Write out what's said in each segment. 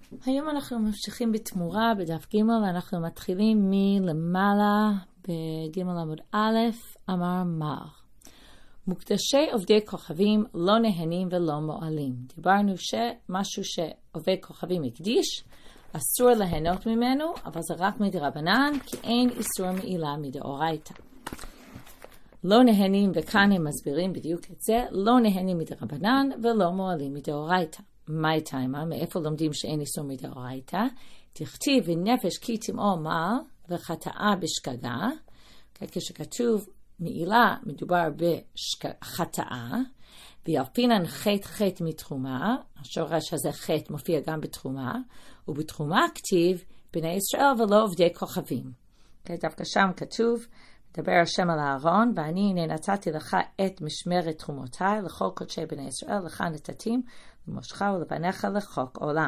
היום אנחנו ממשיכים בתמורה בדף ג' אנחנו מתחילים מלמעלה בג' עמוד א', אמר מר. מוקדשי עובדי כוכבים לא נהנים ולא מועלים. דיברנו שמשהו שעובד כוכבים הקדיש, אסור ליהנות ממנו, אבל זה רק מדרבנן, כי אין איסור מעילה מדאורייתא. לא נהנים, וכאן הם מסבירים בדיוק את זה, לא נהנים מדרבנן ולא מועלים מדאורייתא. מהי תימה? מאיפה לומדים שאין איסור מדאורייתא? תכתיב ונפש כי תמאו מר וחטאה בשגגה. כשכתוב מעילה מדובר בחטאה, וירפינן חטא מתרומה, השורש הזה חטא מופיע גם בתרומה, ובתרומה כתיב בני ישראל ולא עובדי כוכבים. דווקא שם כתוב, דבר השם על הארון, ואני נתתי לך את משמרת תרומותיי לכל קודשי בני ישראל, לך נתתים למושך ולבניך לחוק עולם.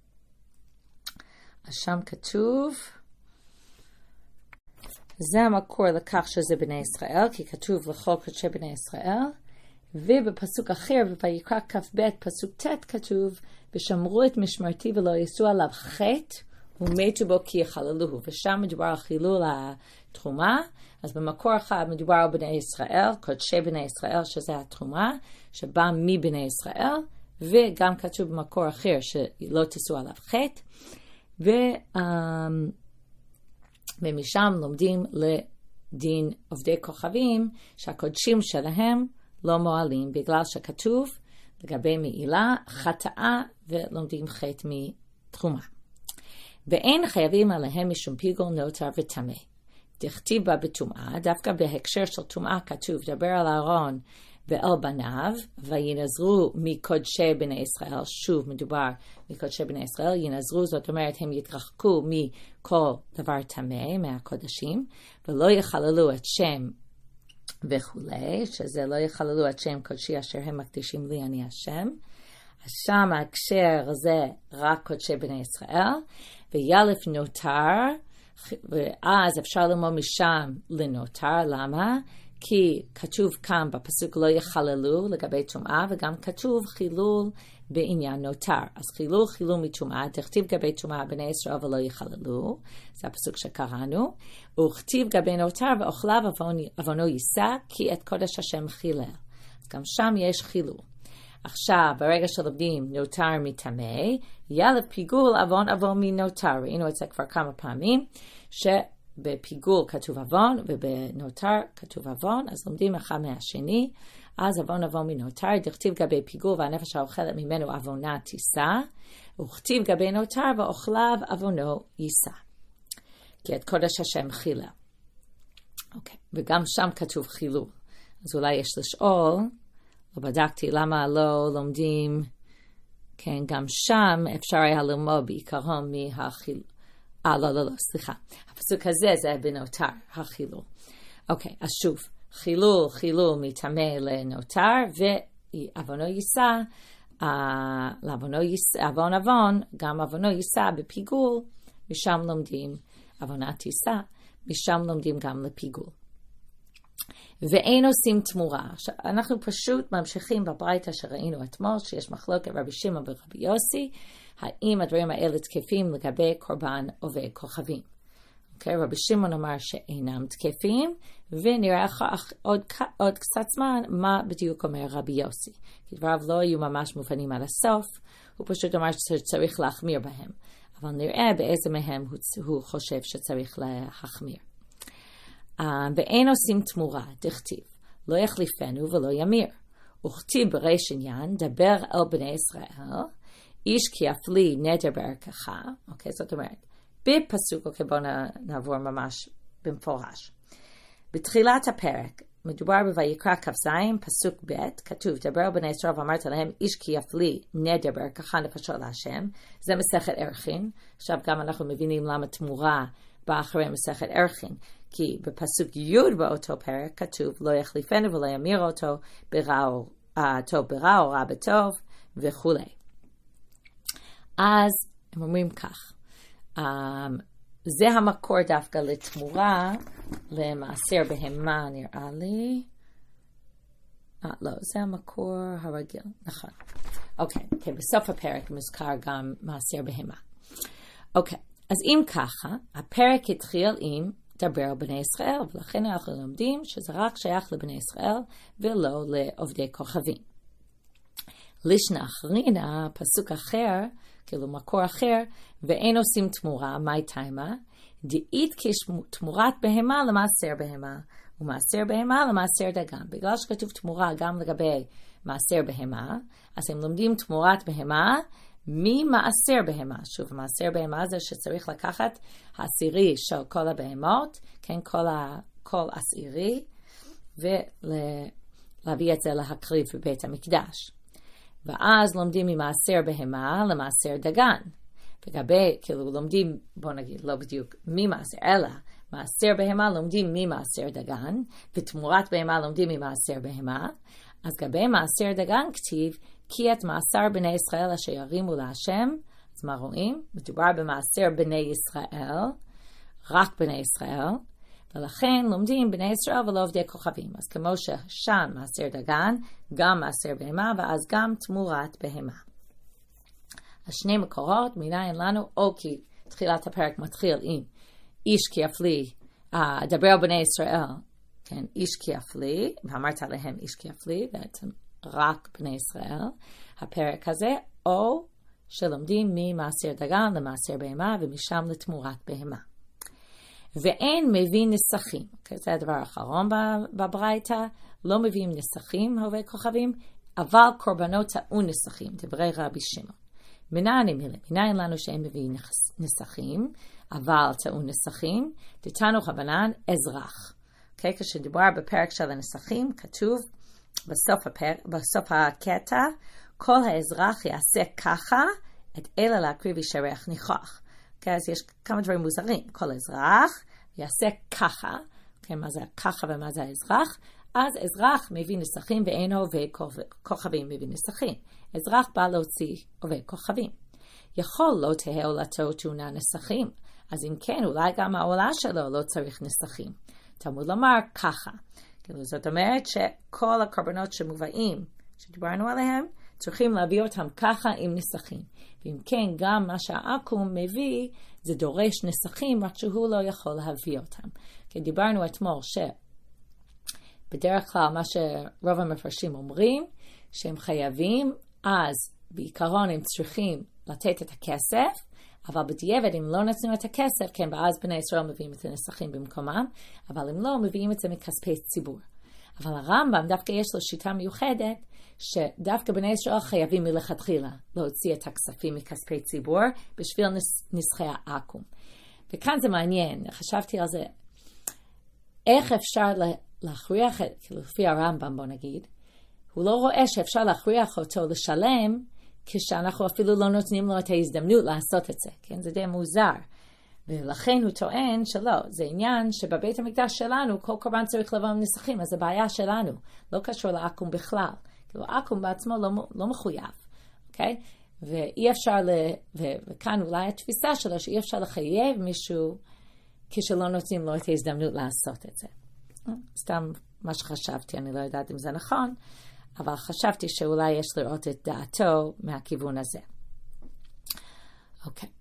אז שם כתוב, זה המקור לכך שזה בני ישראל, כי כתוב לכל קודשי בני ישראל, ובפסוק אחר, ויקרא כ"ב פסוק ט' כתוב, ושמרו את משמרתי ולא יעשו עליו חטא, ומתו בו כי יחללוהו. ושם מדובר על חילול התרומה, אז במקור אחד מדובר על בני ישראל, קודשי בני ישראל, שזה התרומה, שבא מבני ישראל, וגם כתוב במקור אחר שלא תעשו עליו חטא, ומשם לומדים לדין עובדי כוכבים, שהקודשים שלהם לא מועלים, בגלל שכתוב לגבי מעילה, חטאה, ולומדים חטא מתרומה. ואין חייבים עליהם משום פיגול נותר וטמא. דכתיב בה בטומאה, דווקא בהקשר של טומאה כתוב, דבר על אהרון ואל בניו, וינזרו מקודשי בני ישראל, שוב מדובר מקודשי בני ישראל, ינזרו, זאת אומרת הם יתרחקו מכל דבר טמא, מהקודשים, ולא יחללו את שם וכולי, שזה לא יחללו את שם קודשי אשר הם מקדישים לי אני השם. אז שם ההקשר זה רק קודשי בני ישראל, וילף נותר, ואז אפשר ללמוד משם לנותר, למה? כי כתוב כאן בפסוק לא יחללו לגבי טומאה, וגם כתוב חילול בעניין נותר. אז חילול מטומאה, תכתיב גבי טומאה בני ישראל ולא יחללו, זה הפסוק שקראנו, וכתיב גבי נותר ואוכליו עוונו יישא, כי את קודש השם חילל. אז גם שם יש חילול. עכשיו, ברגע שלומדים נותר מטמא, ילף פיגול עוון מנותר. ראינו את זה כבר כמה פעמים, שבפיגול כתוב עוון, ובנותר כתוב עוון, אז לומדים אחד מהשני, אז עוון מנותר, דכתיב גבי פיגול, והנפש האוכלת ממנו עוונה תישא, וכתיב גבי נותר, ואוכליו עוונו יישא. כי את קודש השם חילל. אוקיי, וגם שם כתוב חילול. אז אולי יש לשאול, ובדקתי למה לא לומדים, כן, גם שם אפשר היה ללמוד בעיקרון מהחילול. לא, סליחה. הפסוק הזה זה בנותר, החילול. אוקיי, אז שוב, חילול מטמא לנותר, ועוונו יישא, עוון, גם עוונו יישא בפיגול, משם לומדים, עוונה תישא, משם לומדים גם לפיגול. ואין עושים תמורה. עכשיו, אנחנו פשוט ממשיכים בברייתא שראינו אתמול, שיש מחלוקת רבי שמעון ורבי יוסי, האם הדברים האלה תקפים לגבי קורבן עובד כוכבים. אוקיי, רבי שמעון אמר שאינם תקפים, ונראה עוד קצת זמן מה בדיוק אומר רבי יוסי. כי דבריו לא היו ממש מובנים עד הסוף, הוא פשוט אמר שצריך להחמיר בהם. אבל נראה באיזה מהם הוא חושב שצריך להחמיר. ואין עושים תמורה, דכתיב, לא יחליפנו ולא ימיר. וכתיב בריש עניין, דבר אל בני ישראל, איש כי יפלי נדר בערכך, אוקיי, זאת אומרת, בפסוק, אוקיי, בואו נעבור ממש במפורש. בתחילת הפרק, מדובר בויקרא כ"ז, פסוק ב', כתוב, דבר אל בני ישראל ואמרת להם, איש כי יפלי נדר בערכך נפשו להשם, זה מסכת ערכין, עכשיו גם אנחנו מבינים למה תמורה באה אחרי מסכת ערכין, כי בפסוק י' באותו פרק כתוב לא יחליפנו ולא ימיר אותו טוב ברע או רע בטוב וכו'. אז הם אומרים כך, זה המקור דווקא לתמורה למעשר בהמה נראה לי, לא, זה המקור הרגיל, נכון. אוקיי, בסוף הפרק מוזכר גם מעשר בהמה. אוקיי, אז אם ככה, הפרק התחיל עם דבר על בני ישראל, ולכן אנחנו לומדים שזה רק שייך לבני ישראל ולא לעובדי כוכבים. לישנה אחרינה, פסוק אחר, כאילו מקור אחר, ואין עושים תמורה, מי תימה, דאית כשתמורת בהמה למעשר בהמה, ומעשר בהמה למעשר דגן. בגלל שכתוב תמורה גם לגבי מעשר בהמה, אז הם לומדים תמורת בהמה, ממעשר בהמה. שוב, מעשר בהמה זה שצריך לקחת העשירי של כל הבהמות, כן, כל עשירי, ולהביא את זה להקריב בבית המקדש. ואז לומדים ממעשר בהמה למעשר דגן. לגבי, כאילו לומדים, בוא נגיד, לא בדיוק ממעשר, אלא מעשר בהמה לומדים ממעשר דגן, ותמורת בהמה לומדים ממעשר בהמה. אז לגבי מעשר דגן כתיב, כי את מעשר בני ישראל אשר ירימו להשם. אז מה רואים? מדובר במעשר בני ישראל, רק בני ישראל, ולכן לומדים בני ישראל ולא עובדי כוכבים. אז כמו ששם מעשר דגן, גם מעשר בהמה, ואז גם תמורת בהמה. השני מקורות, מניין לנו, או כי תחילת הפרק מתחיל עם איש כי יפלי, דבר על בני ישראל, כן, איש כי יפלי, ואמרת עליהם איש כי יפלי, בעצם רק בני ישראל, הפרק הזה, או שלומדים ממעשר דגן למעשר בהמה, ומשם לתמורת בהמה. ואין מביא נסחים, זה הדבר האחרון בברייתא, לא מביאים נסחים, עובדי כוכבים, אבל קורבנות טעו נסחים, דברי רבי שמעון. מניין לנו שהם מביאים נסחים, אבל טעו נסחים, דתנו חבנן אזרח. כשדובר בפרק של הנסחים, כתוב בסוף הקטע, כל האזרח יעשה ככה, את אלה להקריב ישרך ניחוח. אז יש כמה דברים מוזרים. כל אזרח יעשה ככה, מה זה ככה ומה זה האזרח? אז אזרח מביא נסחים ואין עובד כוכבים מביא נסחים. אזרח בא להוציא עובד כוכבים. יכול לא תהיה עולתו תאונה נסחים, אז אם כן, אולי גם העולה שלו לא צריך נסחים. תלמוד לומר ככה. זאת אומרת שכל הקורבנות שמובאים, שדיברנו עליהם, צריכים להביא אותם ככה עם נסחים. ואם כן, גם מה שהעקום מביא, זה דורש נסחים, רק שהוא לא יכול להביא אותם. כי דיברנו אתמול שבדרך כלל מה שרוב המפרשים אומרים, שהם חייבים, אז בעיקרון הם צריכים לתת את הכסף, אבל בדיעבד אם לא נתנו את הכסף, כן, ואז בני ישראל מביאים את הנסחים במקומם, אבל אם לא, מביאים את זה מכספי ציבור. אבל הרמב"ם דווקא יש לו שיטה מיוחדת, שדווקא בני ישראל חייבים מלכתחילה להוציא את הכספים מכספי ציבור, בשביל נסחי העקום. וכאן זה מעניין, חשבתי על זה, איך אפשר להכריח, לפי הרמב"ם בוא נגיד, הוא לא רואה שאפשר להכריח אותו לשלם, כשאנחנו אפילו לא נותנים לו את ההזדמנות לעשות את זה, כן? זה די מוזר. ולכן הוא טוען שלא, זה עניין שבבית המקדש שלנו כל קורבן צריך לבוא עם נסחים, אז זה בעיה שלנו, לא קשור לעקום בכלל. כאילו עקום בעצמו לא מחויב, אוקיי? ואי אפשר, וכאן אולי התפיסה שלו שאי אפשר לחייב מישהו כשלא נותנים לו את ההזדמנות לעשות את זה. סתם מה שחשבתי, אני לא יודעת אם זה נכון, אבל חשבתי שאולי יש לראות את דעתו מהכיוון הזה. אוקיי.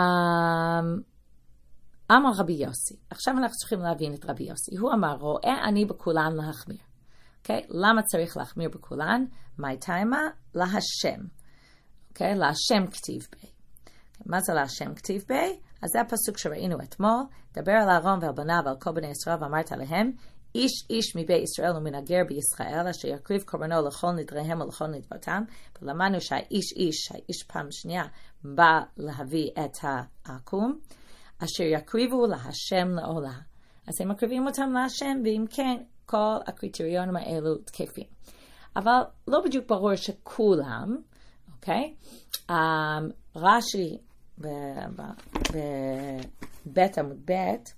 אמר רבי יוסי. עכשיו אנחנו צריכים להבין את רבי יוסי. הוא אמר, רואה אני בכולן להחמיר. אוקיי? למה צריך להחמיר בכולן? מי תימה? להשם. אוקיי? להשם כתיב בי. מה זה להשם כתיב בי? אז זה הפסוק שראינו אתמול. דבר על אהרון ועל בניו ועל כל בני ישראל ואמרת להם, איש איש מבית ישראל ומנגר בישראל, אשר יקריב קורבנו לכל נדריהם ולכל נדברתם, ולמדנו שהאיש פעם שנייה בא להביא את העקום, אשר יקריבו להשם לעולה. אז הם מקריבים אותם להשם, ואם כן, כל הקריטריונים האלו תקפים. אבל לא בדיוק ברור שכולם, אוקיי? רש"י בבית עמוד בית,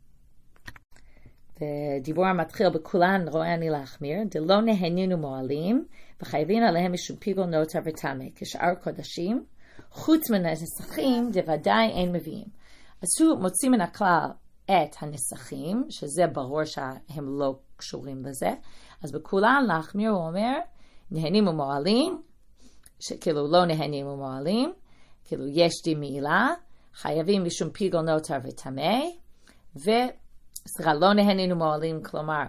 דיבור המתחיל בכולן רואה אני להחמיר, דלא נהנינו מועלים, וחייבים עליהם משום פיגול נוטה וטמא, כשאר קודשים, חוץ מן הנסחים, דוודאי אין מביאים. אז הוא מוציא מן הכלל את הנסחים, שזה ברור שהם לא קשורים לזה, אז בכולן להחמיר הוא אומר, נהנים ומועלים, שכאילו לא נהנים ומועלים, כאילו יש דין מעילה, חייבים משום פיגול נותר וטמא, לא נהנים ומועלים, כלומר,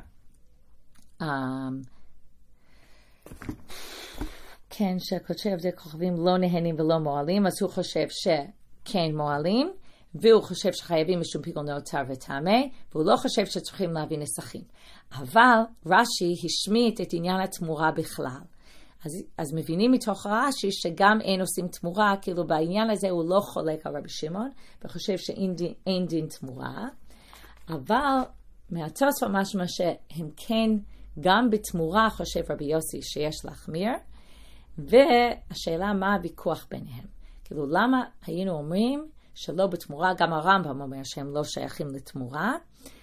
כן, שקודשי עבדי כוכבים לא נהנים ולא מועלים, אז הוא חושב שכן מועלים, והוא חושב שחייבים משום פיגול נותר וטמא, והוא לא חושב שצריכים להביא נסכים. אבל רש"י השמיט את עניין התמורה בכלל. אז מבינים מתוך רש"י שגם אין עושים תמורה, כאילו בעניין הזה הוא לא חולק על רבי שמעון, וחושב שאין דין תמורה, אבל מהתוספות משמע שהם כן, גם בתמורה חושב רבי יוסי שיש להחמיר, והשאלה מה הוויכוח ביניהם. כאילו למה היינו אומרים שלא בתמורה, גם הרמב"ם אומר שהם לא שייכים לתמורה,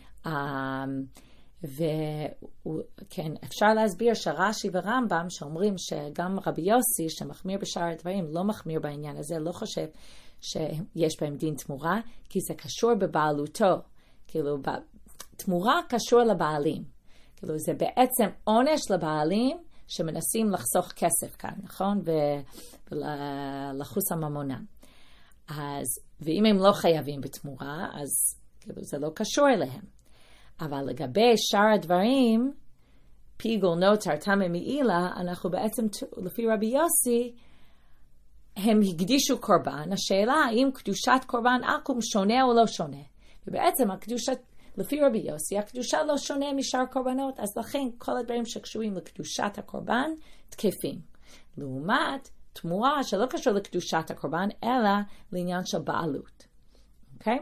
וכן, אפשר להסביר שרש"י ורמב"ם שאומרים שגם רבי יוסי שמחמיר בשאר הדברים לא מחמיר בעניין הזה, לא חושב שיש בהם דין תמורה, כי זה קשור בבעלותו, כאילו תמורה קשור לבעלים, כאילו זה בעצם עונש לבעלים שמנסים לחסוך כסף כאן, נכון? ולחוס הממונה. ואם הם לא חייבים בתמורה, אז כאילו זה לא קשור אליהם. אבל לגבי שאר הדברים, פיגול נותר טמא מעילה, אנחנו בעצם, לפי רבי יוסי, הם הקדישו קורבן. השאלה האם קדושת קורבן עקום שונה או לא שונה. ובעצם הקדושת, לפי רבי יוסי, הקדושה לא שונה משאר קורבנות, אז לכן כל הדברים שקשורים לקדושת הקורבן תקפים. לעומת תמורה שלא קשור לקדושת הקורבן, אלא לעניין של בעלות. אוקיי?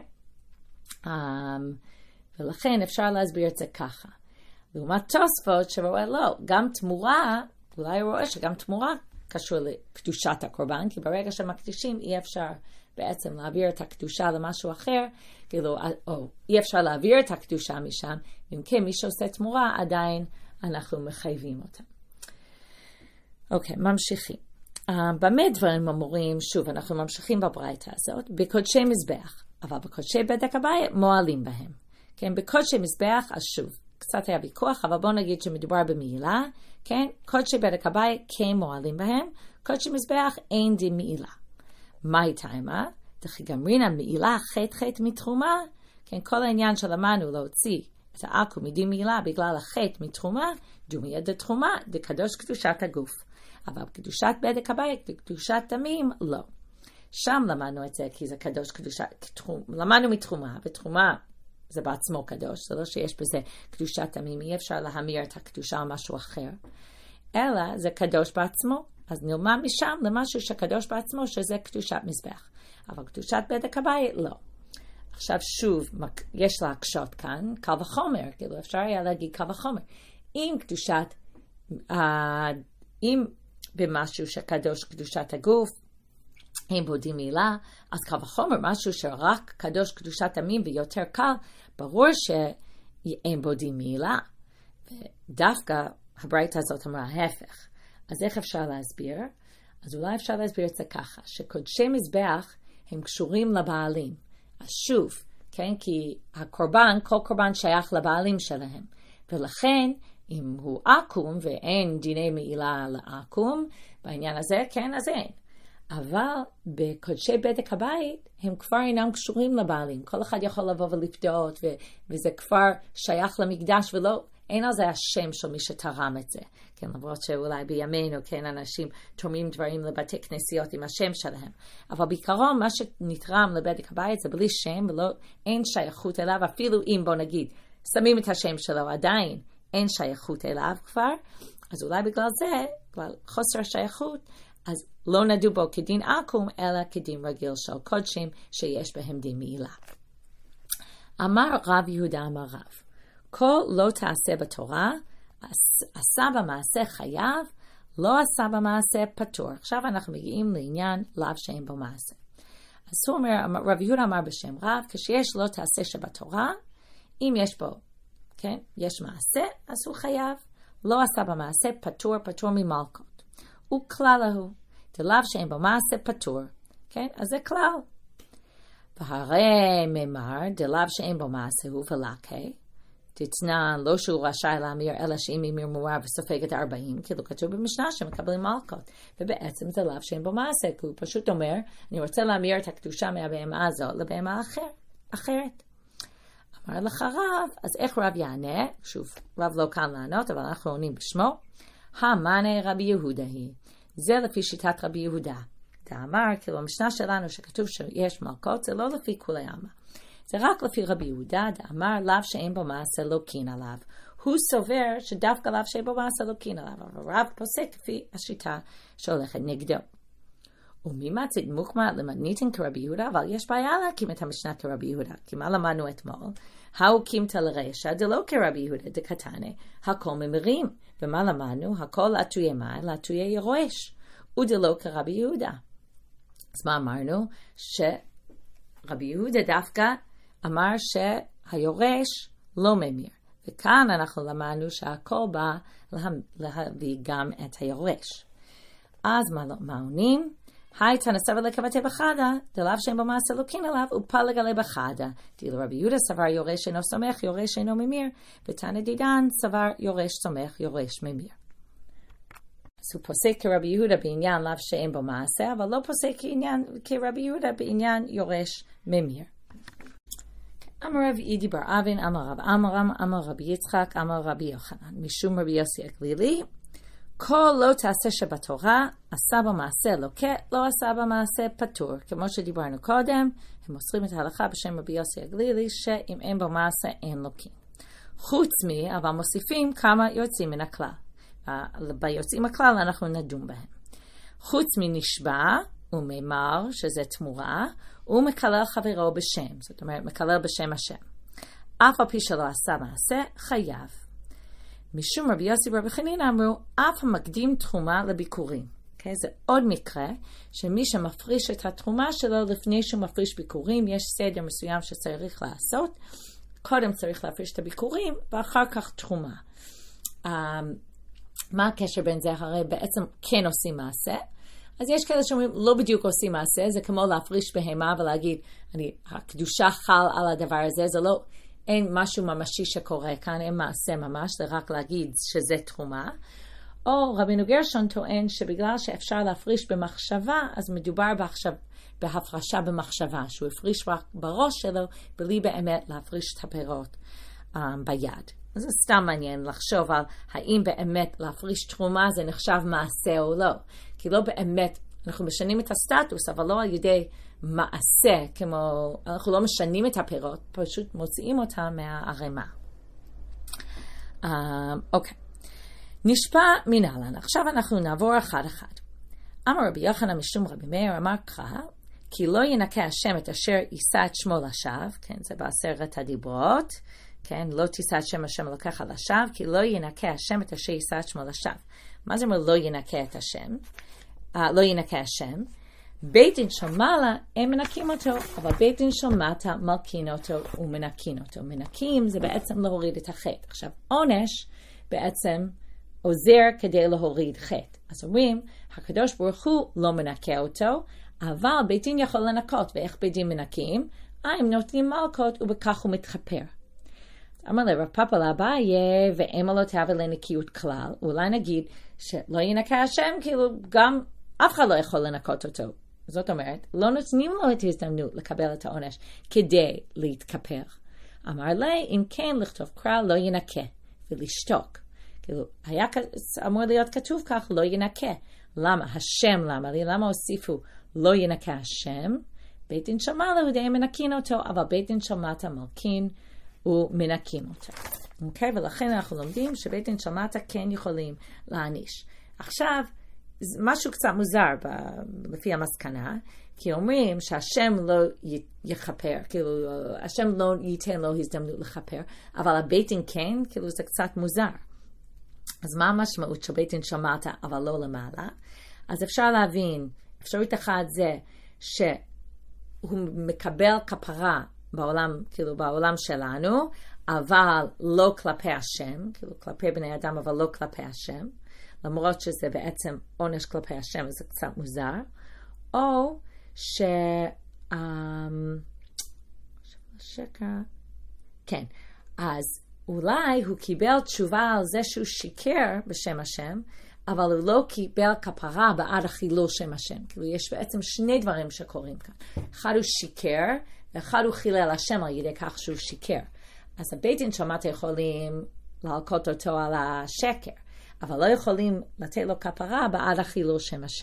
ולכן אפשר להסביר את זה ככה. לעומת תוספות שרואה לא, גם תמורה, אולי הוא רואה שגם תמורה קשור לקדושת הקורבן, כי ברגע שמקדישים אי אפשר בעצם להעביר את הקדושה למשהו אחר, כאילו, או אי אפשר להעביר את הקדושה משם, אם כן מי שעושה תמורה עדיין אנחנו מחייבים אותה. אוקיי, ממשיכים. במה דברים אמורים, שוב אנחנו ממשיכים בברייתא הזאת, בקודשי מזבח, אבל בקודשי בדק הבית מועלים בהם. כן, בקודשי מזבח, אז שוב, קצת היה ויכוח, אבל בואו נגיד שמדובר במעילה, כן, קודשי בדק הבית כן מועלים בהם, קודשי מזבח אין דין מעילה. מה הייתה עמה? דכי גמרינן מעילה חטא מתרומה, כן, כל העניין שלמדנו להוציא את העכו מדין מעילה בגלל החטא מתרומה, דומיה דתרומה, דקדוש קדושת הגוף. אבל קדושת בדק הבית וקדושת דמים, לא. שם למדנו את זה, כי זה קדוש קדושת, למדנו מתרומה, ותרומה זה בעצמו קדוש, זה לא שיש בזה קדושת דמים, אי אפשר להמיר את הקדושה על משהו אחר, אלא זה קדוש בעצמו, אז נלמד משם למשהו שקדוש בעצמו, שזה קדושת מזבח. אבל קדושת בדק הבית, לא. עכשיו שוב, יש להקשות כאן, קל וחומר, כאילו אפשר היה להגיד קל וחומר. אם קדושת, אם במשהו שקדוש קדושת הגוף, אם בודים מילה, אז קל וחומר, משהו שרק קדוש קדושת דמים ויותר קל, ברור שאין בודים מילה. ודווקא הברייתא הזאת אמרה ההפך. אז איך אפשר להסביר? אז אולי אפשר להסביר את זה ככה, שקודשי מזבח הם קשורים לבעלים. אז שוב, כן, כי הקורבן, כל קורבן שייך לבעלים שלהם. ולכן, אם הוא עקום ואין דיני מעילה לעקום, בעניין הזה, כן, אז אין. אבל בקודשי בדק הבית, הם כבר אינם קשורים לבעלים. כל אחד יכול לבוא ולפדות, וזה כבר שייך למקדש, ולא, אין על זה השם של מי שתרם את זה. כן, למרות שאולי בימינו, כן, אנשים תורמים דברים לבתי כנסיות עם השם שלהם. אבל בעיקרון, מה שנתרם לבדק הבית זה בלי שם, ולא, אין שייכות אליו, אפילו אם, בוא נגיד, שמים את השם שלו, עדיין אין שייכות אליו כבר, אז אולי בגלל זה, בגלל חוסר השייכות, אז לא נדעו בו כדין עקום, אלא כדין רגיל של קודשים, שיש בהם דין מעילה. אמר רב יהודה אמר רב, כל לא תעשה בתורה, עשה במעשה חייב, לא עשה במעשה פטור. עכשיו אנחנו מגיעים לעניין לאו שאין בו מעשה. אז הוא אומר, רב יהודה אמר בשם רב, כשיש לא תעשה שבתורה, אם יש בו, כן, יש מעשה, אז הוא חייב, לא עשה במעשה פטור, פטור ממלכות. הוא כלל הוא, דלאו שאין בו מעשה פטור, כן, אז זה כלל. והרי ממר, דלאו שאין בו מעשה הוא ולקה, תתנן, לא שהוא רשאי להמיר, אלא שאם ימיר מעורב וסופג את 40, כאילו כתוב במשנה שמקבלים מלכות. ובעצם זה לאו שאין בו מעשה, כי הוא פשוט אומר, אני רוצה להמיר את הקדושה מהבהמה הזאת לבהמה אחרת. אמר לך רב, אז איך רב יענה? שוב, רב לא כאן לענות, אבל אנחנו עונים בשמו. המאנה רבי יהודה היא. זה לפי שיטת רבי יהודה. דאמר, כאילו המשנה שלנו שכתוב שיש מלכות, זה לא לפי כולי עלמא. זה רק לפי רבי יהודה, דאמר לאו שאין בו מעשה לא קין עליו. הוא סובר שדווקא לאו שאין בו מעשה לא קין עליו, אבל רב פוסק לפי השיטה שהולכת נגדו. וממצית מוחמא למתניתין כרבי יהודה, אבל יש בעיה להקים את המשנה כרבי יהודה, כי מה למדנו אתמול? האו קימתא לרשע דלא כרבי יהודה דקתנא, הכל ממירים. ומה למדנו? הכל לעטויי מים, לעטויי יורש, ודלא כרבי יהודה. אז מה אמרנו? שרבי יהודה דווקא אמר שהיורש לא ממיר. וכאן אנחנו למדנו שהכל בא להביא גם את היורש. אז מה עונים? היי תנא סבר לקבתי בחדה, דלאו שאין בו מעשה לא קין עליו, ופלג עלי בחדה. דאילו רבי יהודה סבר יורש אינו סומך, יורש אינו ממיר, ותנא דידן סבר יורש סומך, יורש ממיר. אז הוא פוסק כרבי יהודה בעניין לאו שאין בו מעשה, אבל לא פוסק כרבי יהודה בעניין יורש ממיר. אמר רב אידי בר אבין, אמר רב עמרם, אמר רבי יצחק, אמר רבי יוחנן, משום רבי יוסי הגלילי, כל לא תעשה שבתורה, עשה במעשה לוקה, לא עשה במעשה פטור. כמו שדיברנו קודם, הם מוסרים את ההלכה בשם רבי יוסי הגלילי, שאם אין במעשה אין לוקים. חוץ אבל מוסיפים כמה יוצאים מן הכלל. ביוצאים הכלל אנחנו נדון בהם. חוץ נשבע וממר, שזה תמורה, הוא מקלל חברו בשם, זאת אומרת מקלל בשם השם. אף על פי שלא עשה מעשה, חייב. משום רבי יוסי ורבי חנינא אמרו, אף המקדים תרומה לביקורים. Okay? זה עוד מקרה שמי שמפריש את התרומה שלו לפני שהוא מפריש ביקורים, יש סדר מסוים שצריך לעשות. קודם צריך להפריש את הביקורים ואחר כך תרומה. מה הקשר בין זה? הרי בעצם כן עושים מעשה. אז יש כאלה שאומרים, לא בדיוק עושים מעשה, זה כמו להפריש בהמה ולהגיד, הקדושה חל על הדבר הזה, זה לא, אין משהו ממשי שקורה כאן, אין מעשה ממש, זה רק להגיד שזה תרומה. או רבינו גרשון טוען שבגלל שאפשר להפריש במחשבה, אז מדובר בהפרשה במחשבה, שהוא הפריש רק בראש שלו, בלי באמת להפריש את הפירות ביד. אז זה סתם מעניין לחשוב על האם באמת להפריש תרומה זה נחשב מעשה או לא. כי לא באמת, אנחנו משנים את הסטטוס, אבל לא על ידי מעשה, כמו אנחנו לא משנים את הפירות, פשוט מוציאים אותם מהערימה. אוקיי. נשפע מנהלן. עכשיו אנחנו נעבור אחד אחד. אמר רבי יוחנן משום רבי מאיר אמר קרא, כי לא ינקה השם את אשר יישא את שמו לשווא, כן, זה בעשרת הדיברות, כן, לא תישא את שם השם אלוקיך לשווא, כי לא ינקה השם את אשר יישא את שמו לשווא. מה זה אומר לא ינקה את השם? לא ינקה השם. בית דין של מעלה הם מנקים אותו, אבל בית דין של מטה מלקין אותו ומנקין אותו. מנקים זה בעצם להוריד את החטא. עכשיו עונש בעצם עוזר כדי להוריד חטא. אז אומרים, הקדוש ברוך הוא לא מנקה אותו, אבל בית דין יכול לנקות. ואיך בית דין מנקים? הם נותנים מלכות ובכך הוא מתחפר. אמר לי רב פאפא לאביי, ואימא לא תהווה לנקיות כלל. אולי נגיד שלא ינקה השם, כאילו גם אף אחד לא יכול לנקות אותו. זאת אומרת, לא נותנים לו את ההזדמנות לקבל את העונש כדי להתכפר. אמר לי, אם כן לכתוב קרא לא ינקה ולשתוק. כאילו, היה אמור להיות כתוב כך, לא ינקה. למה? השם למה לי? למה הוסיפו לא ינקה השם? בית דין של מעלה הוא די מנקין אותו, אבל בית דין של מטה מלקין ומנקים אותו. אוקיי? ולכן אנחנו לומדים שבית דין של מטה כן יכולים להעניש. עכשיו, משהו קצת מוזר לפי המסקנה, כי אומרים שהשם לא יכפר, כאילו השם לא ייתן לו הזדמנות לכפר, אבל הבית דין כן, כאילו זה קצת מוזר. אז מה המשמעות של בית דין של מטה, אבל לא למעלה? אז אפשר להבין, אפשרות אחת זה שהוא מקבל כפרה בעולם, כאילו בעולם שלנו, אבל לא כלפי השם, כאילו כלפי בני אדם, אבל לא כלפי השם. למרות שזה בעצם עונש כלפי השם, זה קצת מוזר. או כן, אז אולי הוא קיבל תשובה על זה שהוא שיקר בשם השם, אבל הוא לא קיבל כפרה בעד החילול שם השם. כאילו יש בעצם שני דברים שקורים כאן. אחד הוא שיקר, ואחד הוא חילל השם על ידי כך שהוא שיקר. אז הבית דין שמעת יכולים להלקות אותו על השקר, אבל לא יכולים לתת לו כפרה בעד החילול שם השם.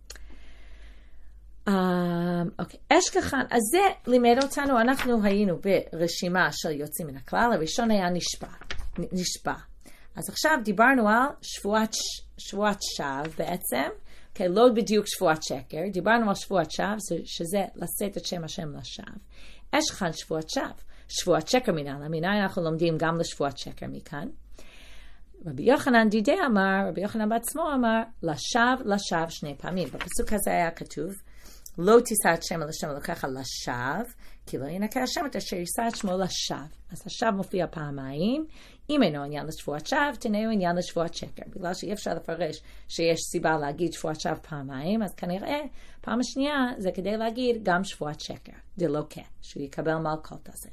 אוקיי, אשכחן, אז זה לימד אותנו, אנחנו היינו ברשימה של יוצאים מן הכלל, הראשון היה נשבע. אז עכשיו דיברנו על שבועת שווא בעצם, okay, לא בדיוק שבועת שקר, דיברנו על שבועת שווא, שזה לשאת את שם השם לשווא. אשכחן שבועת שווא, שבועת שקר מנין אנחנו לומדים גם לשבועת שקר מכאן. רבי יוחנן דידי אמר, רבי יוחנן בעצמו אמר, לשווא שני פעמים. בפסוק הזה היה כתוב, לא תישא את שם לשם אלוקיך לשווא, כי לא ינקה השם את אשר יישא את שמו לשווא. אז השווא מופיע פעמיים, אם אינו עניין לשבועת שווא, תנאו עניין לשבועת שקר. בגלל שאי אפשר לפרש שיש סיבה להגיד שבועת שווא פעמיים, אז כנראה פעם השנייה זה כדי להגיד גם שבועת שקר. דלא כן, שהוא יקבל מלכות הזה.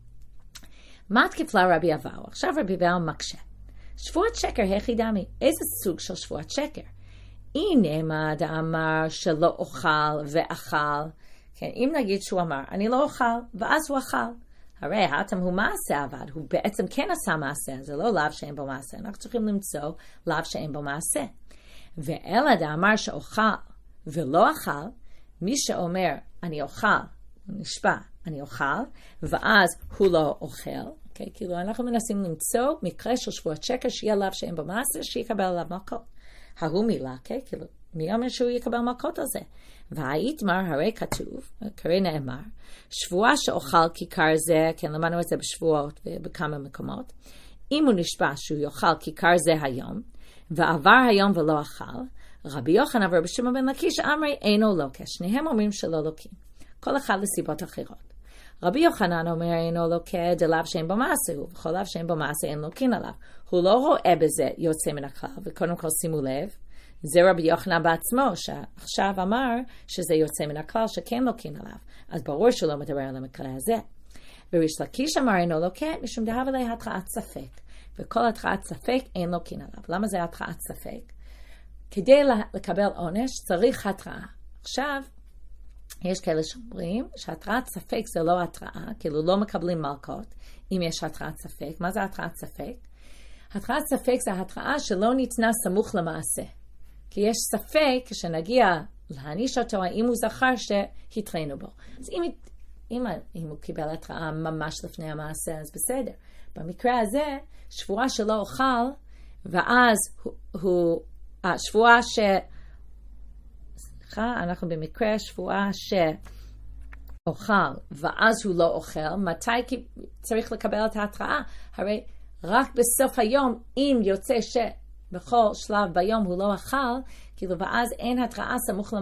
מה תקפלה רבי אבאו? עכשיו רבי אבאו מקשה. שבועת שקר היחידמי, איזה סוג של שבועת שקר? הנה מה אמר שלא אוכל ואכל. כן, אם נגיד שהוא אמר, אני לא אוכל, ואז הוא אכל. הרי האטם הוא מעשה עבד, הוא בעצם כן עשה מעשה, זה לא לאו שאין בו מעשה, אנחנו צריכים למצוא לאו שאין בו מעשה. ואלעד אמר שאוכל ולא אכל, מי שאומר, אני אוכל, נשבע, אני אוכל, ואז הוא לא אוכל, okay, כאילו אנחנו מנסים למצוא מקרה של שבועת שקר, שיהיה לאו שאין בו מעשה, שיקבל עליו מלכות. ההוא מילה, okay, כאילו, מי אומר שהוא יקבל מלכות על זה? והאיתמר הרי כתוב, קרי נאמר, שבועה שאוכל כיכר זה, כן, למדנו את זה בשבועות ובכמה מקומות, אם הוא נשבע שהוא יאכל כיכר זה היום, ועבר היום ולא אכל, רבי יוחנן ורבי שמעון בן לקיש אמרי אינו לוקה, שניהם אומרים שלא לוקים, כל אחד לסיבות אחרות. רבי יוחנן אומר אינו לוקה דלאו שאין בו מעשה, ובכל לאו שאין בו מעשה אין לוקין עליו. הוא לא רואה בזה יוצא מן הכלל, וקודם כל שימו לב, זה רבי יוחנן בעצמו, שעכשיו אמר שזה יוצא מן הכלל, שכן לוקין עליו. אז ברור שלא מדבר על המקרה הזה. וריש לקיש אמר אינו לוקה, משום דהב עלי התרעת ספק. וכל התרעת ספק אין לוקין עליו. למה זה התרעת ספק? כדי לקבל עונש צריך התרעה. עכשיו, יש כאלה שאומרים שהתרעת ספק זה לא התרעה, כאילו לא מקבלים מלכות, אם יש התרעת ספק. מה זה התרעת ספק? התרעת ספק זה התרעה שלא ניתנה סמוך למעשה. כי יש ספק שנגיע להעניש אותו, האם הוא זכר שהתרענו בו. אז אם הוא קיבל התרעה ממש לפני המעשה, אז בסדר. במקרה הזה, שבועה שלא אוכל, ואז שבועה אנחנו במקרה שבועה שאוכל, ואז הוא לא אוכל, מתי צריך לקבל את ההתראה? הרי רק בסוף היום, אם יוצא בכל שלב ביום הוא לא אכל, כאילו ואז אין התראה סמוך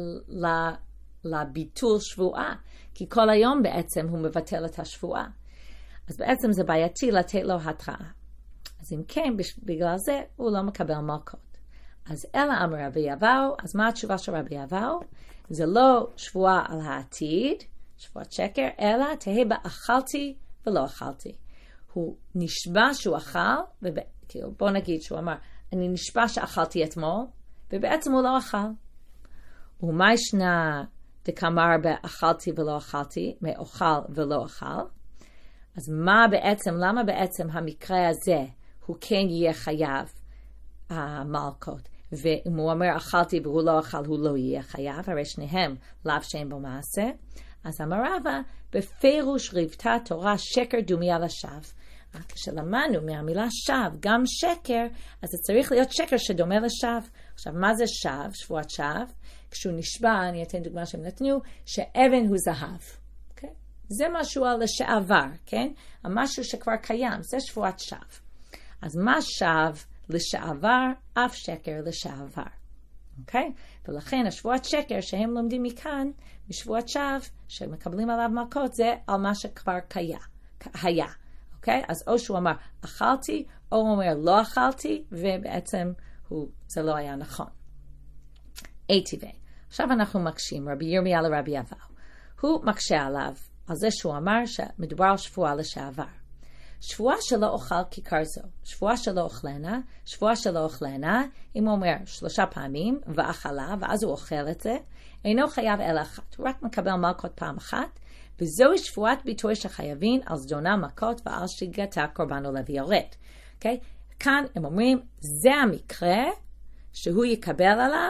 לביטול שבועה, כי כל היום בעצם הוא מבטל את השבועה. אז בעצם זה בעייתי לתת לו התראה. אז אם כן, בגלל זה הוא לא מקבל מלכות. אז אלא אמר רבי אבאו, אז מה התשובה של רבי אבאו? זה לא שבועה על העתיד, שבועת שקר, אלא תהא בה אכלתי ולא אכלתי. הוא נשבע שהוא אכל, כאילו בוא נגיד שהוא אמר, אני נשבע שאכלתי אתמול, ובעצם הוא לא אכל. ומה ישנה דקאמר באכלתי ולא אכלתי, מאוכל ולא אכל? אז למה בעצם המקרה הזה הוא כן יהיה חייב המלכות? ואם הוא אומר אכלתי והוא לא אכל, הוא לא יהיה חייב, הרי שניהם לאו שאין בו מעשה. אז אמר רבא, בפירוש ריבתה תורה שקר דומיה לשווא. כשלמדנו מהמילה שווא, גם שקר, אז זה צריך להיות שקר שדומה לשווא. עכשיו, מה זה שווא? שבועת שווא. כשהוא נשבע, אני אתן דוגמה שהם נתנו, שאבן הוא זהב. Okay? זה משהו על לשעבר, כן? המשהו שכבר קיים, זה שבועת שווא. אז מה שווא לשעבר? אף שקר לשעבר. אוקיי? ולכן השבועת שקר שהם לומדים מכאן, משבועת שווא, שמקבלים עליו מלכות, זה על מה שכבר היה. אוקיי? אז או שהוא אמר, אכלתי, או הוא אומר, לא אכלתי, ובעצם זה לא היה נכון. טבעי. עכשיו אנחנו מקשים, רבי ירמיה לרבי אבאו. הוא מקשה עליו, על זה שהוא אמר שמדובר על שבועה לשעבר. שבועה שלא אוכל כיכר זו, שבועה שלא אוכלנה, שבועה שלא אוכלנה, אם הוא אומר 3 פעמים ואכלה, ואז הוא אוכל את זה, אינו חייב אלא אחת, הוא רק מקבל מלכות פעם אחת, וזוהי שבועת ביטוי שחייבים על זדונה מכות ועל שגיגתה קורבן עולה ויורד. Okay? כאן הם אומרים, זה המקרה שהוא יקבל עליו,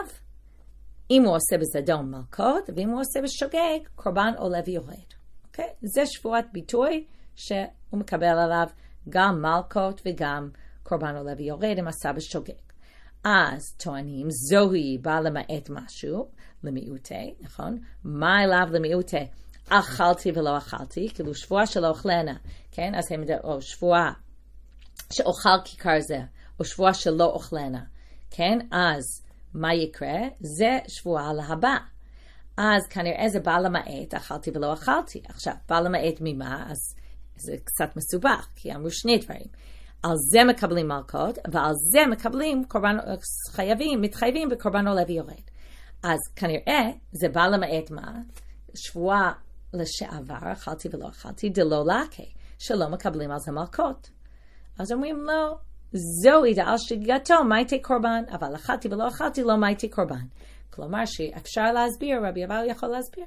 אם הוא עושה בזדון מלכות, ואם הוא עושה בשוגג, קורבן עולה ויורד. Okay? זה שבועת ביטוי שהוא מקבל עליו גם מלכות וגם קורבן עולה ויורד אם עשה בשוגג. אז טוענים, זוהי בא למעט משהו, למיעוטי, נכון? מה אליו למיעוטי? אכלתי ולא אכלתי, כאילו שבועה שלא אוכלנה, כן? אז הם מדברים, או שבועה שאוכל כיכר זה, או שבועה שלא אוכלנה, כן? אז מה יקרה? זה שבועה להבא. אז כנראה זה בא למעט, אכלתי ולא אכלתי. עכשיו, בא למעט ממה? אז זה קצת מסובך, כי אמרו 2 דברים. על זה מקבלים מלכות, ועל זה מקבלים קורבן, מתחייבים בקורבן עולה ויורד. אז כנראה זה בא למעט מה? שבועה לשעבר, אכלתי ולא אכלתי, דלא לקי, שלא מקבלים על זה מלכות. אז אומרים לא, זוהי דעל שגיגתו, מייתי קורבן, אבל אכלתי ולא אכלתי, לא מייתי קורבן. כלומר שאפשר להסביר, רבי אבאו יכול להסביר,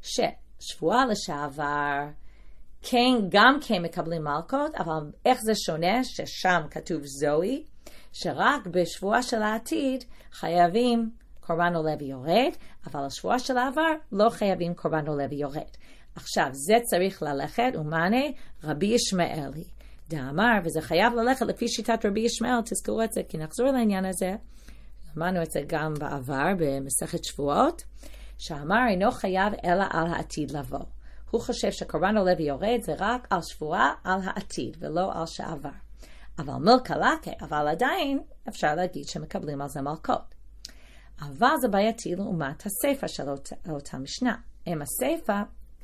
ששבועה לשעבר, כן, גם כן מקבלים מלכות, אבל איך זה שונה ששם כתוב זוהי, שרק בשבועה של העתיד חייבים קורבן עולה ויורד, אבל השבועה של העבר לא חייבים קורבן עולה ויורד. עכשיו, זה צריך ללכת, ומענה רבי ישמעאלי. דאמר, וזה חייב ללכת לפי שיטת רבי ישמעאל, תזכרו את זה, כי נחזור לעניין הזה. אמרנו את זה גם בעבר, במסכת שבועות, שאמר אינו חייב אלא על העתיד לבוא. הוא חושב שקורבן עולה ויורד זה רק על שבועה על העתיד, ולא על שעבר. אבל מלכה לקי, אבל עדיין אפשר להגיד שמקבלים על זה מלכות. אבל זה בעייתי לעומת הספר של אותה משנה. עם הספר,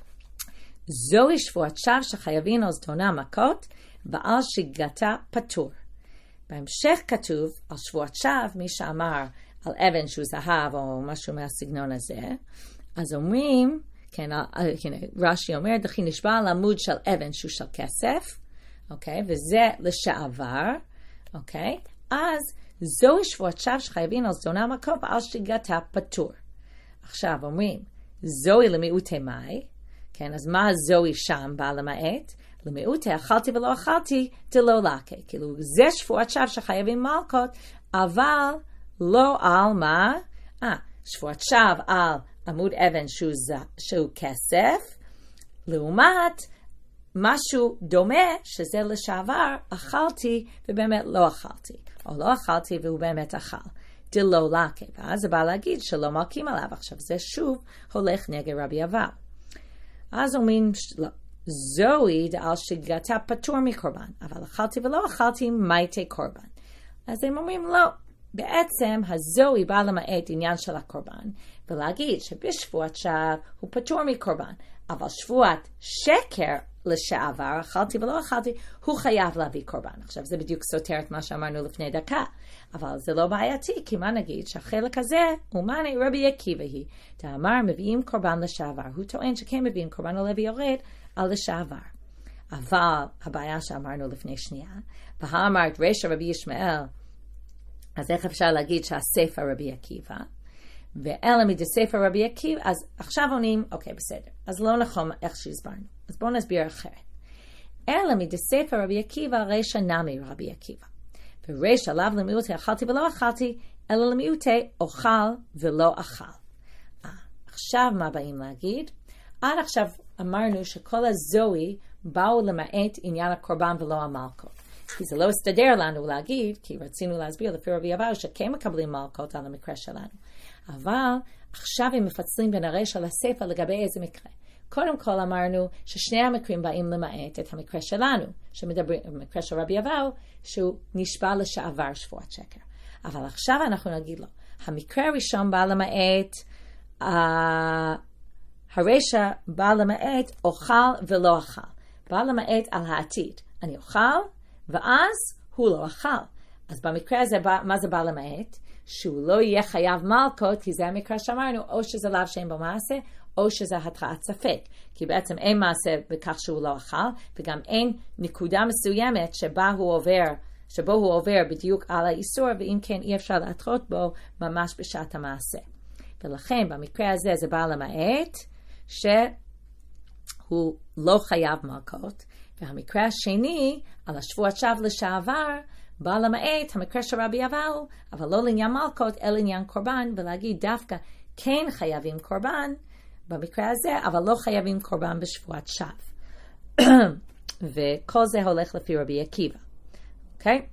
זוהי שבועת שווא שחייבים על זדונה מכות, ועל שגיגתה פטור. בהמשך כתוב על שבועת שווא, מי שאמר על אבן שהוא זהב או משהו מהסגנון הזה, אז אומרים, כן, הנה, רש"י אומר, דכי נשבע על עמוד של אבן שהוא של כסף, אוקיי, וזה לשעבר, אוקיי, אז זוהי שבועת שווא שחייבים על זדונה מכות ועל שגיגתה פטור. עכשיו אומרים, זוהי למיעוטי מאי, כן, אז מה זוהי שם בא למעט? למיעוטי אכלתי ולא אכלתי, דלא לקי. כאילו, זה שבועת שווא שחייבים מלכות, אבל לא על מה? שבועת שווא על עמוד אבן שהוא כסף, לעומת משהו דומה, שזה לשעבר, אכלתי ובאמת לא אכלתי. או לא אכלתי והוא באמת אכל. דלא לקי. ואז זה בא להגיד שלא מלכים עליו. עכשיו, זה שוב הולך נגד רבי אבאו. אז אומרים, לא. זוהי דעל שגיגתה פטור מקורבן, אבל אכלתי ולא אכלתי מייתי קורבן. אז הם אומרים לא, בעצם הזוהי בא למעט עניין של הקורבן, ולהגיד שבשבועת שווא הוא פטור מקורבן, אבל שבועת שקר לשעבר, אכלתי ולא אכלתי, הוא חייב להביא קורבן. עכשיו זה בדיוק סותר את מה שאמרנו לפני דקה, אבל זה לא בעייתי, כי מה נגיד שהחלק הזה הוא מענה רבי עקיבא היא, דאמר מביאים קורבן לשעבר, הוא טוען שכן מביאים קורבן עולה ויורד, על לשעבר. אבל הבעיה שאמרנו לפני שנייה, והאמרת רשע רבי ישמעאל, אז איך אפשר להגיד שהספר רבי עקיבא? ואלה מדספר רבי עקיבא, אז עכשיו עונים, אוקיי, בסדר. אז לא נכון איך שהסברנו. אז בואו נסביר אחרת. אלא מדספר רבי עקיבא, רשע נמי רבי עקיבא. ורשע לאו למיעוטי אכלתי ולא אכלתי, אלא למיעוטי אוכל ולא אכל. עכשיו מה באים להגיד? עד עכשיו אמרנו שכל הזוהי באו למעט עניין הקורבן ולא המלכות. כי זה לא הסתדר לנו להגיד, כי רצינו להסביר לפי רבי אבאו שכן מקבלים מלכות על המקרה שלנו. אבל עכשיו הם מפצלים בין הרשע לספר לגבי איזה מקרה. קודם כל אמרנו ששני המקרים באים למעט את המקרה שלנו, שמדברים, המקרה של רבי אבאו, שהוא נשבע לשעבר שבועת שקר. אבל עכשיו אנחנו נגיד לו, המקרה הראשון בא למעט, הרשע בא למעט אוכל ולא אכל. בא למעט על העתיד. אני אוכל, ואז הוא לא אכל. אז במקרה הזה, מה זה בא למעט? שהוא לא יהיה חייב מלכות, כי זה המקרה שאמרנו, או שזה לאו שאין בו מעשה, או שזה התראת ספק, כי בעצם אין מעשה בכך שהוא לא אכל, וגם אין נקודה מסוימת שבו הוא עובר בדיוק על האיסור, ואם כן אי אפשר להתרות בו ממש בשעת המעשה. ולכן במקרה הזה זה בא למעט שהוא לא חייב מלכות, והמקרה השני על השבועת שווא לשעבר בא למעט המקרה של רבי אבאו, אבל לא לעניין מלכות אלא לעניין קורבן, ולהגיד דווקא כן חייבים קורבן במקרה הזה, אבל לא חייבים קורבן בשבועת שווא. וכל זה הולך לפי רבי עקיבא. אוקיי?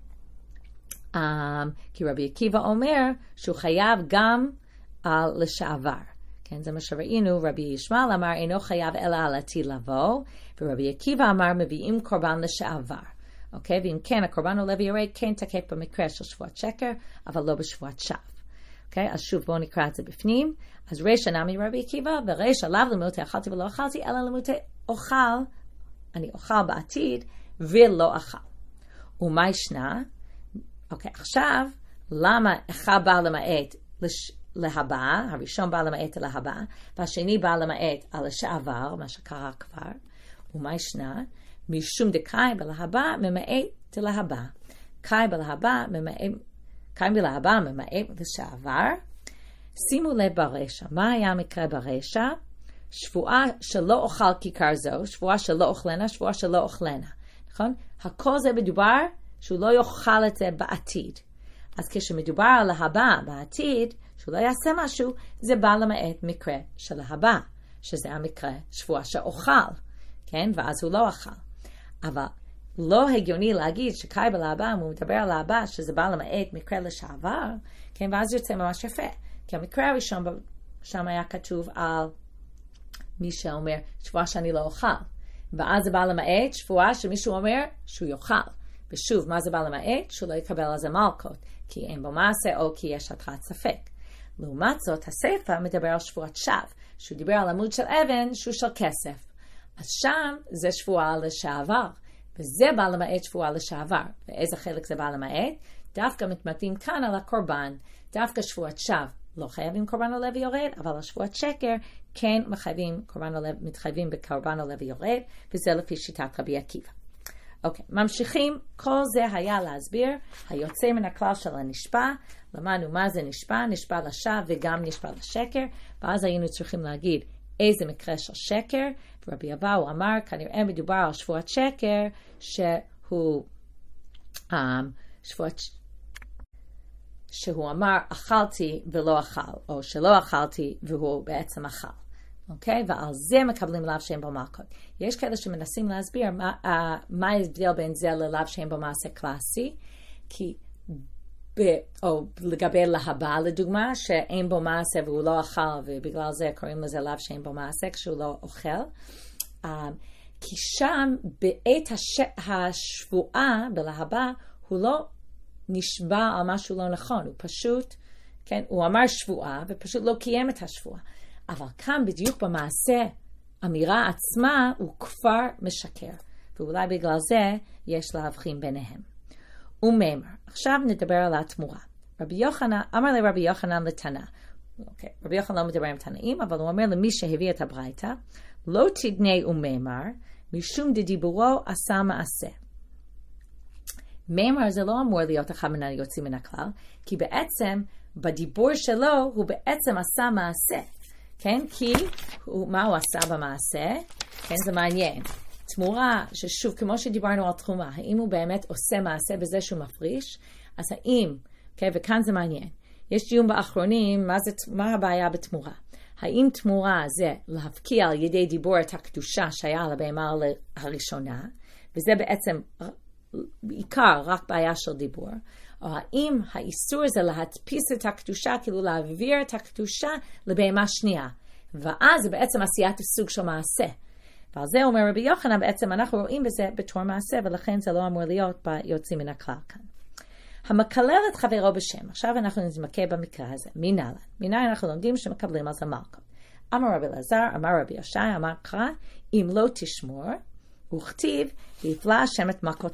כי רבי עקיבא אומר שהוא חייב גם על לשעבר. כן, זה מה שראינו, רבי ישמעאל אמר אינו חייב אלא על עתיד לבוא, ורבי עקיבא אמר מביאים קורבן לשעבר. אוקיי? ואם כן, הקורבן עולה ויורד כן תקף במקרה של שבועת שקר, אבל לא בשבועת שווא. אוקיי? אז שוב בואו נקרא את זה בפנים. אז רישא נמי רבי עקיבא, ורישא לאו למותי אכלתי ולא אכלתי, אלא למותי אוכל, אני אוכל בעתיד, ולא אכל. ומה ישנה? אוקיי, עכשיו, למה אחד בא למעט להבא, הראשון בא למעט להבא, והשני בא למעט על השעבר, מה שקרה כבר, ומה ישנה? משום דקאי בלהבא ממעט להבא. קאי בלהבא ממעט לשעבר. שימו לב ברשע. מה היה המקרה ברשע? שבועה שלא אוכל כיכר זו, שבועה שלא אוכלנה, שבועה שלא אוכלנה. נכון? הכל זה מדובר שהוא לא יאכל את זה בעתיד. אז כשמדובר על להבא בעתיד, שהוא לא יעשה משהו, זה בא למעט מקרה של להבא, שזה המקרה שבועה שאוכל, כן? ואז הוא לא אכל. אבל לא הגיוני להגיד שקאי בלהבא, הוא מדבר על להבא, שזה בא למעט מקרה לשעבר, כן? ואז יוצא ממש יפה. כי המקרה הראשון שם היה כתוב על מי שאומר שבועה שאני לא אוכל. ואז זה בא למעט שבועה שמישהו אומר שהוא יאכל. ושוב, מה זה בא למעט? שהוא לא יקבל על זה מלכות, כי אין בו מעשה או כי יש התראת ספק. לעומת זאת, הספר מדבר על שבועת שווא, שהוא דיבר על עמוד של אבן שהוא של כסף. אז שם זה שבועה לשעבר, וזה בא למעט שבועה לשעבר. ואיזה חלק זה בא למעט? דווקא מתמקדים כאן על הקורבן, דווקא שבועת שווא. לא חייבים קורבן עולה ויורד, אבל על שבועת שקר כן מתחייבים בקורבן עולה ויורד, וזה לפי שיטת רבי עקיבא. אוקיי, ממשיכים. כל זה היה להסביר היוצא מן הכלל של הנשבע. למדנו מה זה נשבע, נשבע לשווא וגם נשבע לשקר, ואז היינו צריכים להגיד איזה מקרה של שקר, ורבי אבאו אמר כנראה מדובר על שבועת שקר שהוא שהוא אמר אכלתי ולא אכל, או שלא אכלתי והוא בעצם אכל. אוקיי? ועל זה מקבלים לאו שאין בו מלכות. יש כאלה שמנסים להסביר מה ההבדל בין זה ללאו שאין בו מעשה קלאסי, כי או לגבי להבא לדוגמה, שאין בו מעשה והוא לא אכל, ובגלל זה קוראים לזה לאו שאין בו מעשה כשהוא לא אוכל. כי שם בעת השבועה בלהבא הוא לא נשבע על משהו לא נכון, הוא פשוט, כן, הוא אמר שבועה ופשוט לא קיים את השבועה. אבל כאן בדיוק במעשה, אמירה עצמה הוא כבר משקר, ואולי בגלל זה יש להבחין ביניהם. ומאמר, עכשיו נדבר על התמורה. רבי יוחנן, אמר לרבי יוחנן לתנא, אוקיי, רבי יוחנן לא מדבר עם תנאים, אבל הוא אומר למי שהביא את הברייתא, לא תדנה ומאמר, משום דדיבורו עשה מעשה. מאמר זה לא אמור להיות אחד מן היוצאים מן הכלל, כי בעצם בדיבור שלו הוא בעצם עשה מעשה. כן, כי מה הוא עשה במעשה? כן, זה מעניין. תמורה, ששוב, כמו שדיברנו על תרומה, האם הוא באמת עושה מעשה בזה שהוא מפריש? אז האם, כן, וכאן זה מעניין. יש דיון באחרונים, מה הבעיה בתמורה? האם תמורה זה להפקיע על ידי דיבור את הקדושה שהיה על הבהמה הראשונה, וזה בעצם בעיקר רק בעיה של דיבור, או האם האיסור זה להדפיס את הקדושה, כאילו להעביר את הקדושה לבהמה שנייה, ואז זה בעצם עשיית סוג של מעשה. ועל זה אומר רבי יוחנן, בעצם אנחנו רואים בזה בתור מעשה, ולכן זה לא אמור להיות ביוצאים מן הכלל כאן. המקלל את חברו בשם, עכשיו אנחנו נתמקד במקרה הזה, מנין אנחנו לומדים שמקבלים על זה מלכות. אמר רבי אלעזר, אמר רבי ישי, אמר קרא, אם לא תשמור, וכתיב, והפלה השם את מכותך.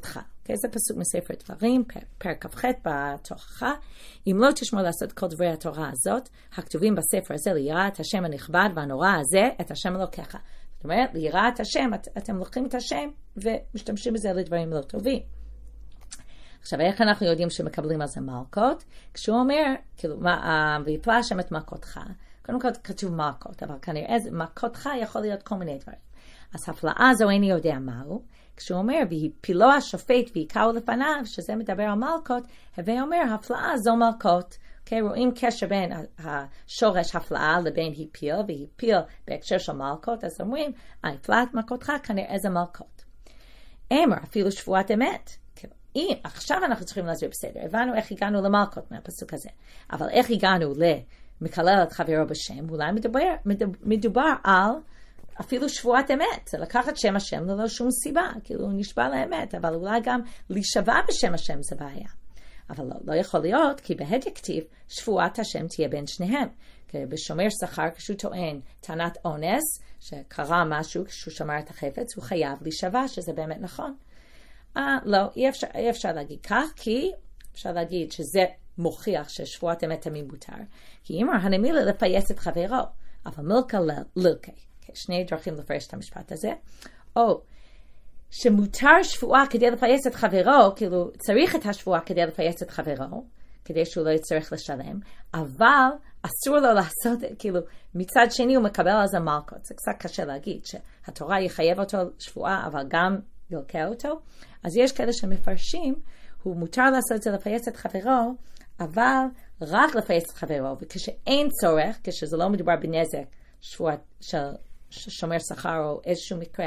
זה פסוק מספר דברים, פרק כ"ח בתוכחה. אם לא תשמור לעשות כל דברי התורה הזאת, הכתובים בספר הזה ליראת השם הנכבד והנורא הזה, את השם אלוקיך. זאת אומרת, ליראת השם, אתם לוקחים את השם ומשתמשים בזה לדברים לא טובים. עכשיו, איך אנחנו יודעים שמקבלים על זה מלכות? כשהוא אומר, כאילו, ויפלה השם את מכותך, קודם כל כתוב מלכות, אבל כנראה מכותך יכול להיות כל מיני דברים. אז הפלאה זו איני יודע מהו, כשהוא אומר, והפילו השופט ויקעו לפניו, שזה מדבר על מלכות, הווה אומר, הפלאה זו מלכות. רואים קשר בין השורש הפלאה לבין היפיל, והיפיל בהקשר של מלכות, אז אומרים, הפלאת מכותך כנראה זה מלכות. אמר, אפילו שבועת אמת. עכשיו אנחנו צריכים להסביר בסדר, הבנו איך הגענו למלכות מהפסוק הזה, אבל איך הגענו למקלל את חברו בשם, אולי מדובר על אפילו שבועת אמת, זה לקחת שם השם ללא שום סיבה, כאילו הוא נשבע לאמת, אבל אולי גם להישבע בשם השם זה בעיה. אבל לא יכול להיות, כי בהדק כתיב, שבועת השם תהיה בין שניהם. בשומר שכר, כשהוא טוען טענת אונס, שקרה משהו כשהוא שמר את החפץ, הוא חייב להישבע שזה באמת נכון. לא, אי אפשר להגיד כך, כי אפשר להגיד שזה מוכיח ששבועת אמת תמיד מותר. כי אמר הנמילה לפייס את חברו, אבל מלכה ללקה. שני דרכים לפרש את המשפט הזה. או שמותר שבועה כדי לפייס את חברו, כאילו צריך את השבועה כדי לפייס את חברו, כדי שהוא לא יצטרך לשלם, אבל אסור לו לעשות, כאילו מצד שני הוא מקבל על זה מלכות. זה קצת קשה להגיד שהתורה יחייב אותו שבועה, אבל גם ילקה אותו. אז יש כאלה שמפרשים, הוא מותר לעשות את זה לפייס את חברו, אבל רק לפייס את חברו, וכשאין צורך, כשזה לא מדובר בנזק, שבועה של שומר שכר או איזשהו מקרה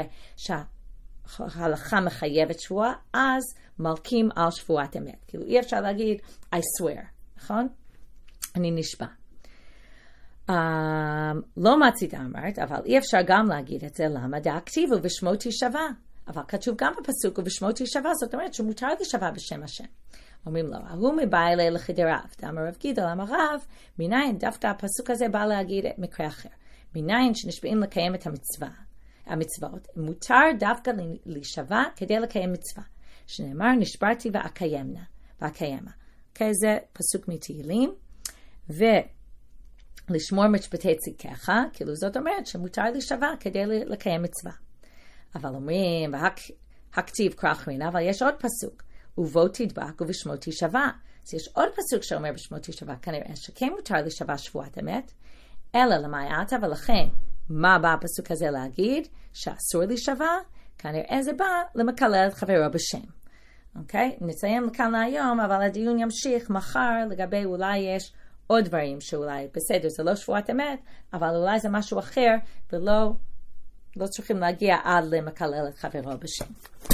שההלכה מחייבת שבועה, אז מלכים על שבועת אמת. כאילו אי אפשר להגיד I swear, נכון? אני נשבע. לא מצית אמרת, אבל אי אפשר גם להגיד את זה, למה דאקטיבו ושמו תישבע. אבל כתוב גם בפסוק ובשמו תישבע, זאת אומרת שמותר להישבע בשם השם. אומרים לו, הוא מבא אלי לחדריו, דאמר רב גידל, אמר רב, מניין דווקא הפסוק הזה בא להגיד מקרה אחר. מניין שנשבעים לקיים את המצוות, מותר דווקא להישבע כדי לקיים מצווה. שנאמר, נשברתי ואקיימה. כזה פסוק מתהילים, ולשמור משפטי צדקך, כאילו זאת אומרת שמותר להישבע כדי לקיים מצווה. אבל אומרים, הכתיב כרך רינה, אבל יש עוד פסוק, ובו תדבק ובשמו תישבע. אז יש עוד פסוק שאומר בשמו תישבע, כנראה שכן מותר להישבע שבועת אמת, אלא למעט, ולכן, מה בא הפסוק הזה להגיד? שאסור להישבע, כנראה זה בא למקלל את חברו בשם. אוקיי? נציין כאן להיום, אבל הדיון ימשיך מחר לגבי אולי יש עוד דברים שאולי בסדר, זה לא שבועת אמת, אבל אולי זה משהו אחר, ולא צריכים להגיע עד למקלל את חברו בשם.